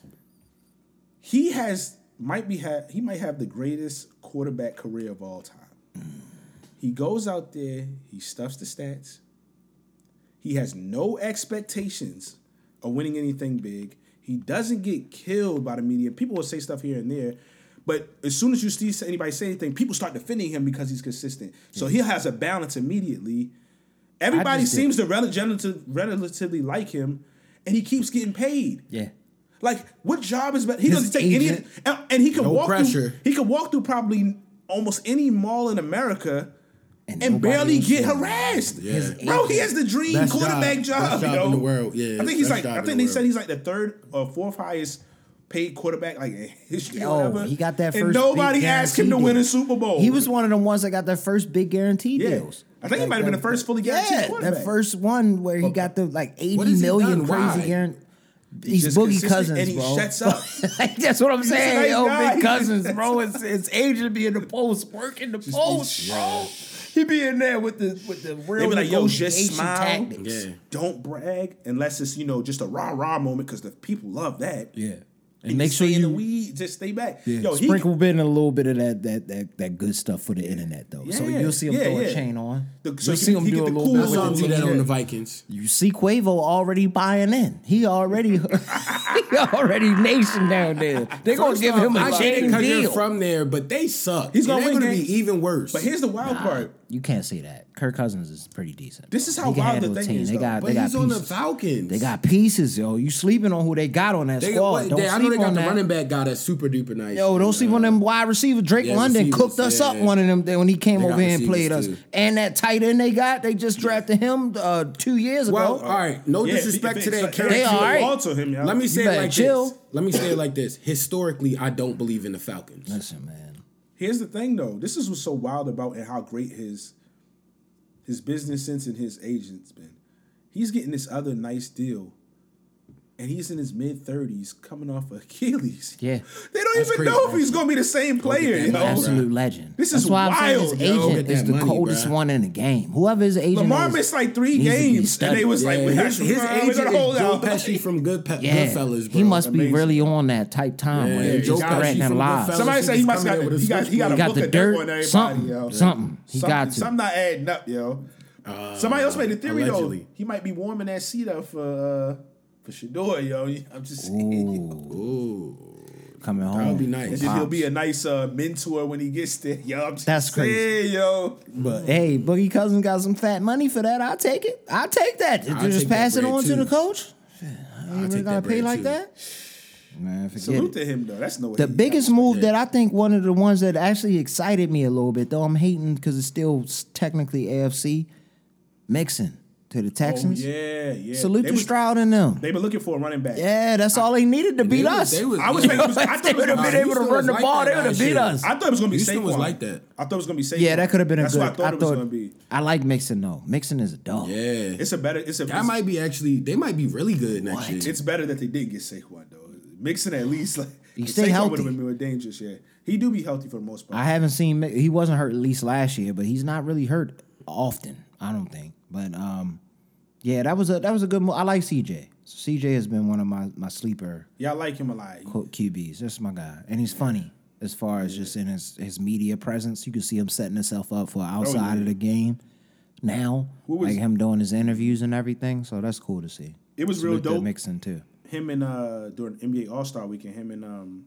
He has might be ha- he might have the greatest quarterback career of all time. He goes out there, he stuffs the stats. He has no expectations of winning anything big. He doesn't get killed by the media. People will say stuff here and there, but as soon as you see anybody say anything, people start defending him because he's consistent. So he has a balance immediately. Everybody just seems to relatively, relatively like him, and he keeps getting paid. Yeah. Like, what job is better? He His doesn't take any, agent- and, and he can No walk pressure. through. He can walk through probably almost any mall in America and, nobody barely else get knows. harassed. Yeah. Bro, he has the dream Best quarterback job. job. Best job yo. in the world. Yeah, I think he's best like. job I in think the they said world. he's like the third or fourth highest paid quarterback like in history. Oh, or whatever. he got that and first nobody big asked him to guarantee win a deal. Super Bowl. He was one of the ones that got their first big guarantee Yeah. deals. I think he might have been the first fully guaranteed Yeah, quarterback. that first one where he got the like What eighty has he million done? crazy Why? guarantee. He's just Boogie consistent Cousins, and he bro. shuts up. That's what I'm He's a saying, nice yo. guy. Big Cousins, bro. It's, it's agent be in the post, working the post, bro. He be in there with the with the real They be like, yo, just negotiation smile. tactics. Yeah. Don't brag unless it's, you know, just a rah-rah moment because the people love that. Yeah. And And make sure stay in the you weed, just stay back. yeah, Yo, he, sprinkle in a little bit of that that that that good stuff for the internet though. So Yeah, you'll see him yeah, throw a yeah. chain on. The- so You'll he see can- him he do get a the little cool bit I with saw the him do team. that on Yeah. the Vikings. You see Quavo already buying in. He already he already nation down there. They gonna First give off, him a I get it chain because deal. you're from there, but they suck. He's gonna And they're win gonna games. be even worse. But here's the wild part. You can't say that. Kirk Cousins is pretty decent. This is bro. how He can wild the handle a thing team. is, They though. got but they got he's on the pieces. Falcons. They got pieces, yo. You sleeping on who they got on that They, squad? what, Don't they, I know sleep they got on the that. running back guy that's super duper nice. Yo, don't sleep Uh, on them wide receiver. Drake yeah, London receivers, cooked us yeah. up one of them day when he came They over got here and played us. receivers, too. And that tight end they got, they just drafted him uh, two years Well, ago. all right. No Yeah, disrespect if to it's- that if character. They it's all right. ball to him, yo. Let me say You it better like chill. this. Let me say it like this. Historically, I don't believe in the Falcons. Listen, man. Here's the thing, though. This is what's so wild about and how great his his business sense and his agent's been. He's getting this other nice deal, and he's in his mid thirties, coming off of Achilles. Yeah. They don't That's even crazy, know if bro. he's gonna be the same player. that You know? money, Absolute legend. This That's is why I'm saying wild, his yo. agent Get is that the money, coldest bruh. one in the game. Whoever his agent Lamar is, missed like three needs to be games, and studied. they was like, Yeah, we his, have his we're agent gonna is hold Joe out. Pesci from Good Pe- yeah, Goodfellas, bro. he must be Amazing. really on that type time Yeah, where he's Joe just Pesci correcting from lies. Goodfellas. Somebody He said he just must come got in with a he got he got He a got book the of dirt dirt, on everybody, something, yo. something. He Something- got to. Something not adding up, yo. Somebody else made a theory allegedly. though. He might be warming that seat up for uh, for Shador, yo. I'm just saying. Ooh. Coming home. That would be nice. And then he'll Pops. be a nice uh, mentor when he gets there. Yo, I'm just That's crazy. saying, yo. But hey, Boogie Cousins got some fat money for that. I'll take it. I'll take that. I'll just take pass that it bread, on to too. the coach. I ain't really take gotta that pay bread, like too. that. Man, forget Salute it. to him though. That's no The hate. biggest That's- move yeah. that I think one of the ones that actually excited me a little bit, though I'm hating because it's still s- technically A F C, Mixon to the Oh, Texans. yeah, yeah. Salute they to was, Stroud and them. They been looking for a running back. Yeah, that's all they needed to beat They was- us. they was- I was yeah. thinking, I If they thought it was would have gonna been be- able to Houston run the was like ball, that they would have last beat year. us. I thought it was gonna be Houston Saquon. was like that. I thought it was gonna be Saquon. Yeah, that could have been a That's good. what I thought it was gonna be. I like Mixon though. Mixon is a dog. Yeah. It's a better. It's a. That it's, might be actually, they might be really good next What? year. It's better that they did get Saquon though. Mixing at least like He stay Saquon healthy. would have been more dangerous. Yeah, he do be healthy for the most part. I haven't seen. Mi- He wasn't hurt at least last year, but he's not really hurt often. I don't think. But um, yeah, that was a that was a good move. I like C J. C J has been one of my my sleeper yeah, I like him a lot. Q- QBs. That's my guy, and he's funny as far as just in his his media presence. You can see him setting himself up for outside yeah. of the game. Now, Who was- like him doing his interviews and everything. So that's cool to see. It was real Salute to dope. Mixon too. Him and uh during N B A All Star Weekend, him and um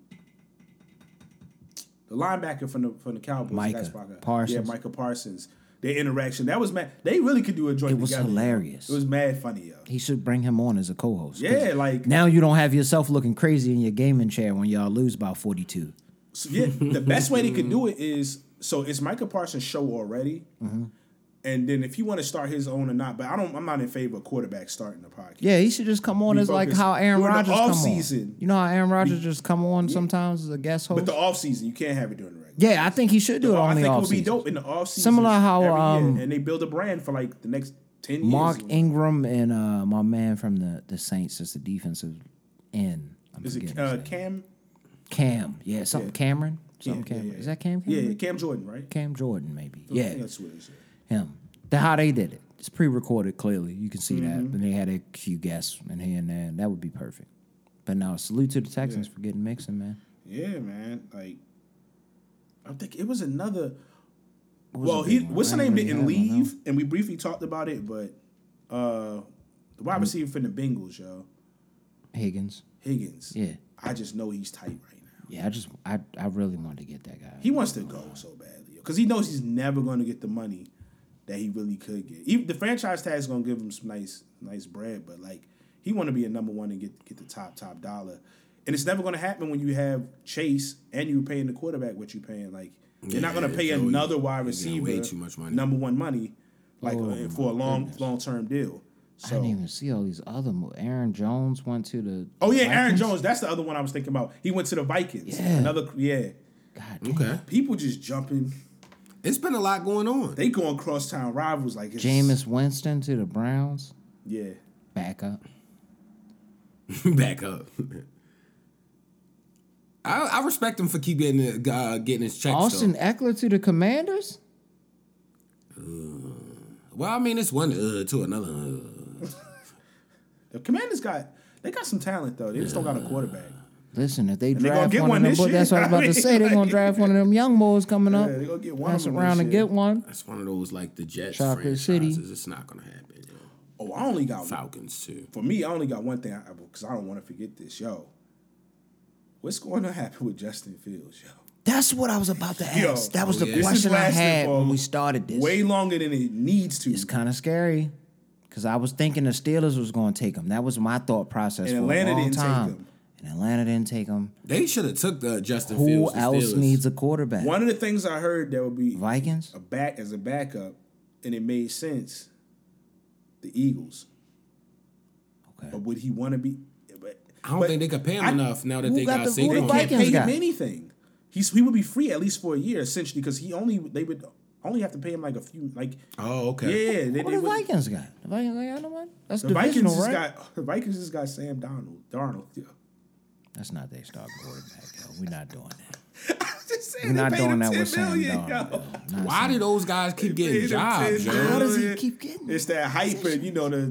the linebacker from the from the Cowboys, Micah that spot guy. Parsons. Yeah, Micah Parsons. Their interaction that was mad. They really could do a joint. It was together, yo. hilarious. It was mad funny, yo. He should bring him on as a co-host. 'cause Yeah, like now you don't have yourself looking crazy in your gaming chair when y'all lose by forty-two. so, yeah. The best way they could do it is so it's Micah Parsons' show already. Mm-hmm. And then if you want to start his own or not, but I don't. I'm not in favor of quarterback starting the podcast. Yeah, he should just come on Be as like focused. how Aaron During the Rodgers come off-season. on. You know how Aaron Rodgers just come on sometimes as a guest host. But the off season, you can't have it during the regular. yeah, I think he should do it I on think the it off would be season. dope in the off season. Similar how, every um, year, and they build a brand for like the next ten years. Mark Ingram and uh, my man from the, the Saints, that's the defensive end. I'm Is it forgetting uh, his name. Cam? Cam? Yeah, something Yeah. Cameron. Something Yeah, yeah, Cameron. yeah. Is that Cam? Yeah, Cameron? yeah, Cam Jordan, right? Cam Jordan, maybe. I Yeah, think that's what it is. yeah. him. The how they did it. It's pre-recorded. Clearly, you can see Mm-hmm. that. And they had a few guests in here and there. And that would be perfect. But now, salute to the Texans for getting Mixon, man. Yeah, man. Like, I think it was another. was Well, a he big one? what's the I name don't really didn't have one, leave, and we briefly talked about it, but uh the wide receiver from the Bengals, yo, Higgins. Higgins. Yeah. I just know he's tight right now. Yeah, I just, I, I really wanted to get that guy. He wants to go so badly because he knows he's never going to get the money that he really could get. Even the franchise tag is going to give him some nice, nice bread, but like he want to be a number one and get get the top top dollar, and it's never going to happen when you have Chase and you're paying the quarterback what you're paying. Like you're not going to Yeah, pay Joey, another wide you're receiver getting way too much money. number one money like Oh, uh, for a long goodness. long term deal. I So didn't even see all these other moves. Aaron Jones went to the. oh yeah, Aaron Vikings? Jones. That's the other one I was thinking about. He went to the Vikings. Yeah. Another yeah. God damn. Okay. People just jumping. It's been a lot going on. They going crosstown rivals like it's, Jameis Winston to the Browns. Yeah. Back up. Back up. I, I respect him for keep getting uh, getting his checks. Austin though. Eckler to the Commanders? Well, I mean, it's one uh, to another. Uh. The Commanders got they got some talent though. They just don't got a quarterback. Listen, if they they gonna draft get one, one of them, this boys, year. that's what I was about I to mean, say. They're gonna like- draft one of them young boys coming up. Yeah, they gonna get one Pass of them around this and year. get one. That's one of those like the Jets Chocolate franchises. City. It's not gonna happen. Yo. Oh, I only got Falcons too. For me, I only got one thing because I, I don't want to forget this. Yo, what's going to happen with Justin Fields, yo? That's what I was about to Yo, ask. that was oh, the yeah. This question is I lasting had for when we started this. Way longer than it needs to. It's kind of scary because I was thinking the Steelers was going to take him. That was my thought process And for Atlanta a long didn't take time. him. And Atlanta didn't take him. They should have took the Justin Who Fields. the else Steelers. needs a quarterback? One of the things I heard that would be Vikings? a back as a backup, and it made sense. The Eagles, Okay. but would he want to be? But, I don't but think they could pay him I- enough now that who they got got, the- who the They Saquon. can't Vikings pay got? him anything. He's he would be free at least for a year essentially because he only they would only have to pay him like a few like Oh, okay. yeah. They, What they the would, Vikings got? The Vikings got no one? That's the Vikings divisional, just right? got the Vikings just got Sam Darnold. Darnold, yeah. That's not their starting quarterback, yo. We're not doing that. Just saying, We're they not paid doing him that ten with Sam million, Darnold. yo. yo. Not Why Sam do those guys keep They getting paid him jobs, ten yo? How does he million. keep getting It's that hype and you know the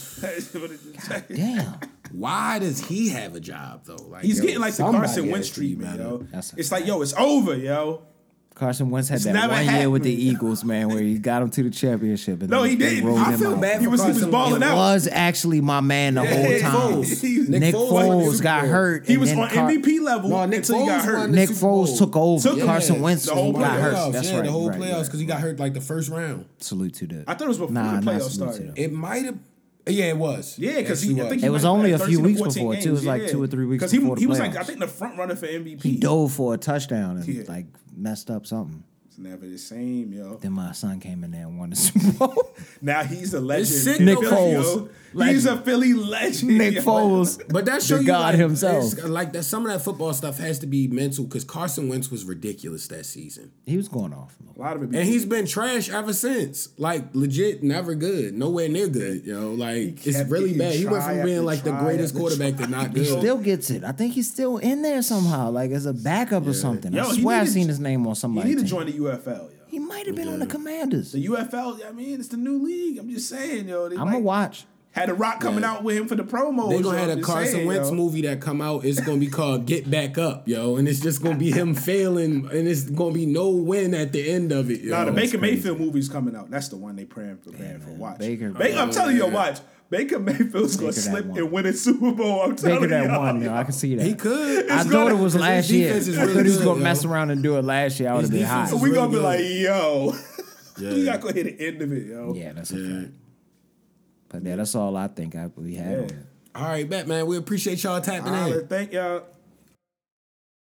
the. Damn. Why does he have a job though? Like He's yo, getting like the somebody Carson has Wentz to be treatment, better. yo. That's a It's like, fact. yo, it's over, yo. Carson Wentz had It's that never one year with the happened. Eagles, man, where he got him to the championship. And No, then he they didn't. rolled I him feel out. bad He for was he was Carson balling It out. was actually my man the Yeah, whole Nick time. Foles. Nick, Nick Foles won the Foles Super got Bowl. hurt. He and was then on Car- M V P level No, Nick until he Foles got hurt. won the Nick Super Foles Bowl. took over. Took him. Carson Yeah. Wentz The whole got hurt. Playoffs, That's yeah, right. the whole right, playoffs right. because he got hurt like the first round. Salute to the. I thought it was before Nah, the not playoffs salute to started. them. It might have. Yeah, it was. Yeah, because Actually he, I think he It was might have only had a few thirteen or weeks fourteen before, too. It was like two or three weeks 'Cause he, before the he was like, playoffs. I think the front runner for M V P. He dove for a touchdown and Yeah. like messed up something. It's never the same, yo. Then my son came in there and won the Super Bowl. Now he's a legend. sick, in Nick Philly, Foles. yo. He's a Philly legend. Nick yo. Foles. But that show The you God like, himself. it's Like that, some of that football stuff has to be mental because Carson Wentz was ridiculous that season, He was going off. A lot of it. be- and he's been trash ever since. Like legit, never good, nowhere near good. Yo, like He it's kept really getting bad. He went try from being after like the try greatest after quarterback try. to not He good. still gets it. I think he's still in there somehow, like as a backup or something. Yo, I he swear I've needed- seen his name on You somebody. need to team. join the U F L, yo. He might have been on the Commanders. The U F L, I mean, it's the new league. I'm just saying, yo. They I'm gonna might- watch. Had The Rock coming Yeah. out with him for the promos. They're gonna yo, have I'm a just Carson saying, Wentz yo. movie that come out. It's gonna be called Get Back Up, yo, and it's just gonna be him failing, and it's gonna be no win at the end of it, yo. Nah, the Baker crazy. Mayfield movie's coming out. That's the one they praying for, praying for. man. Watch. Baker- Baker, I'm telling you, yo, Yeah. watch. Baker Mayfield's gonna Baker that slip one. and win a Super Bowl. I'm telling Baker you. that yo. one, yo. I can see that. He could. I It's thought gonna- it was 'cause his last year. defense is I really thought he was good, gonna yo. mess around and do it last year. I would have His been hot. defense We is gonna be really like, yo, Yeah. we not gonna hit the end of it, yo. Yeah, that's a Yeah. fact. But yeah, that's all I think I we had. Yeah. on it. All right, bet man. We appreciate y'all tapping All in. right, thank y'all.